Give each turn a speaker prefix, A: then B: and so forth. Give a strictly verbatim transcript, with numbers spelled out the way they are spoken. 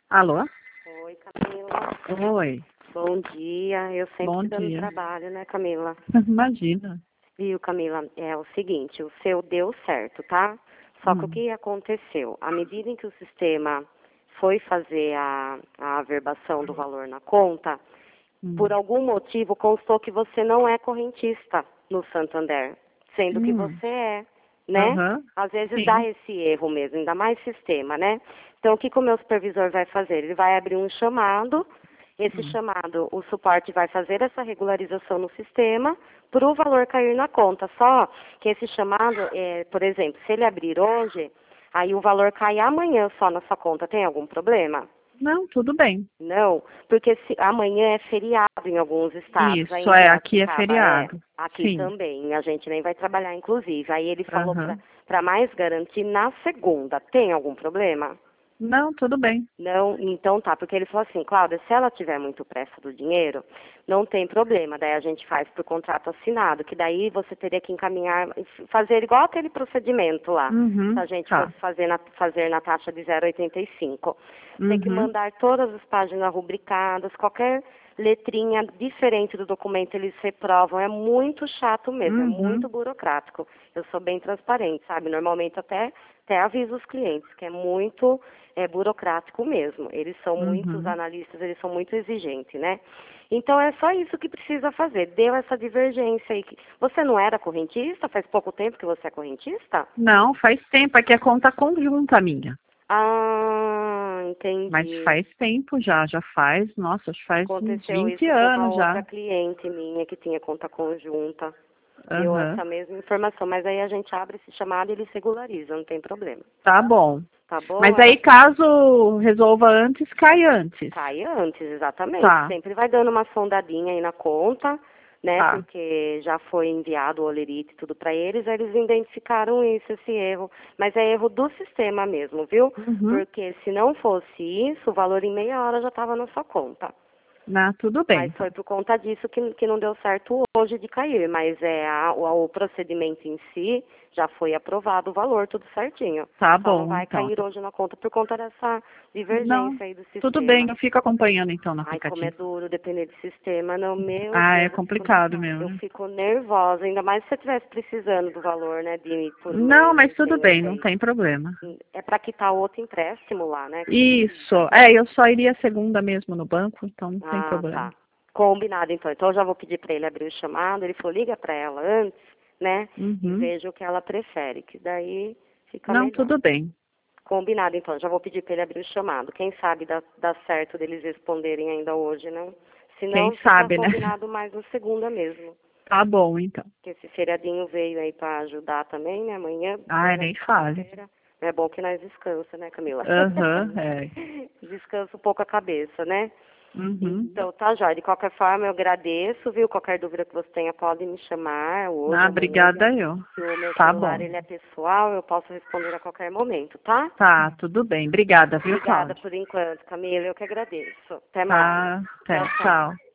A: Alô?
B: Oi, Camila.
A: Oi.
B: Bom dia. Eu sempre
A: Bom
B: te dando
A: dia.
B: trabalho, né, Camila?
A: Imagina.
B: Viu, Camila? É o seguinte, o seu deu certo, tá? Só que o
A: Hum.
B: que aconteceu? À medida em que o sistema foi fazer a, a averbação do valor na conta,
A: Hum.
B: por algum motivo constou que você não é correntista no Santander, sendo que
A: Hum.
B: você é, né?
A: Aham.
B: Às vezes
A: Sim.
B: dá esse erro mesmo, ainda mais sistema, né? Então, o que, que o meu supervisor vai fazer? Ele vai abrir um chamado, esse
A: Hum.
B: chamado, o suporte vai fazer essa regularização no sistema para o valor cair na conta. Só que esse chamado, é, por exemplo, se ele abrir hoje, aí o valor cai amanhã só na sua conta, tem algum problema?
A: Não, tudo bem.
B: Não, porque se, amanhã é feriado em alguns estados. Aí
A: Isso,
B: em
A: é, aqui é
B: Piracicaba é,
A: feriado.
B: aqui
A: Sim.
B: também. A gente nem vai trabalhar, inclusive. Aí ele falou
A: Aham.
B: para mais garantir na segunda. Tem algum problema?
A: Não, tudo bem.
B: Não, então tá, porque ele falou assim, Cláudia, se ela tiver muito pressa do dinheiro, não tem problema, daí a gente faz por contrato assinado, que daí você teria que encaminhar, fazer igual aquele procedimento lá,
A: Uhum.
B: se a gente
A: Tá.
B: fosse fazer na, fazer na taxa de zero vírgula oitenta e cinco. Tem que
A: Uhum.
B: mandar todas as páginas rubricadas, qualquer letrinha diferente do documento eles reprovam, é muito chato mesmo, é
A: Uhum.
B: muito burocrático. Eu sou bem transparente, sabe? Normalmente até, até aviso os clientes, que é muito é, burocrático mesmo. Eles são muitos
A: Uhum.
B: analistas, eles são muito exigentes, né? Então é só isso que precisa fazer. Deu essa divergência aí. Você não era correntista? Faz pouco tempo que você é correntista?
A: Não, faz tempo. Aqui é conta conjunta minha.
B: Ah,
A: Mas
B: entendi.
A: faz tempo já, já faz, nossa, faz uns
B: Aconteceu
A: vinte
B: isso com uma
A: anos já.
B: outra cliente minha que tinha conta conjunta. Deu
A: Aham.
B: essa mesma informação, mas aí a gente abre esse chamado e eles regularizam, não tem problema.
A: Tá bom.
B: Tá bom?
A: Mas
B: Era
A: aí caso resolva antes, cai antes.
B: cai antes, exatamente.
A: Tá,
B: Sempre vai dando uma sondadinha aí na conta, né?
A: tá.
B: Porque já foi enviado o olerite e tudo para eles, aí eles identificaram isso, esse erro. Mas é erro do sistema mesmo, viu?
A: Uhum.
B: Porque se não fosse isso, o valor em meia hora já estava na sua conta.
A: Ah, tudo bem,
B: Mas
A: então.
B: foi por conta disso que, que não deu certo hoje de cair. Mas é a, o, o procedimento em si já foi aprovado o valor, tudo certinho.
A: Tá
B: Só não
A: bom,
B: vai
A: então.
B: cair hoje na conta por conta dessa
A: Não,
B: divergência aí do
A: tudo bem,
B: sistema.
A: eu fico acompanhando então no
B: Ai, como é
A: aplicativo.
B: duro depender de sistema. Não, meu
A: Ah, é
B: Deus, eu fico,
A: complicado mesmo,
B: eu
A: né?
B: fico nervosa. Ainda mais se você estivesse precisando do valor, né, de por uma
A: Não, mas tudo
B: emergência
A: bem, não
B: aí.
A: tem problema.
B: É para quitar outro empréstimo lá, né, que
A: Isso,
B: precisa.
A: é, eu só iria segunda mesmo no banco, então não tem
B: Ah,
A: problema.
B: tá. Combinado, então. Então, eu já vou pedir para ele abrir o chamado. Ele falou, liga para ela antes, né? E
A: Uhum.
B: veja o que ela prefere, que daí fica
A: Não,
B: melhor.
A: tudo bem.
B: Combinado, então. Já vou pedir para ele abrir o chamado. Quem sabe dá, dá certo deles responderem ainda hoje, não? Se
A: Quem
B: não, fica
A: sabe, né?
B: combinado mais no segunda mesmo.
A: Tá bom, então.
B: Porque esse feriadinho veio aí para ajudar também, né? Amanhã,
A: Ai,
B: plena
A: nem fale.
B: sexta-feira. É bom que nós descansa, né, Camila?
A: Aham, é.
B: Descansa um pouco a cabeça, né?
A: Uhum.
B: Então, tá, Jóia. De qualquer forma, eu agradeço, viu? Qualquer dúvida que você tenha, pode me chamar hoje,
A: Ah,
B: amanhã,
A: obrigada
B: já
A: eu.
B: que o meu
A: Tá
B: celular,
A: bom.
B: ele é pessoal, eu posso responder a qualquer momento, tá?
A: Tá, tudo bem. Obrigada, viu,
B: Obrigada
A: Cláudia?
B: por enquanto, Camila. Eu que agradeço. Até mais.
A: Tá,
B: Tchau,
A: até.
B: tchau.
A: Tchau.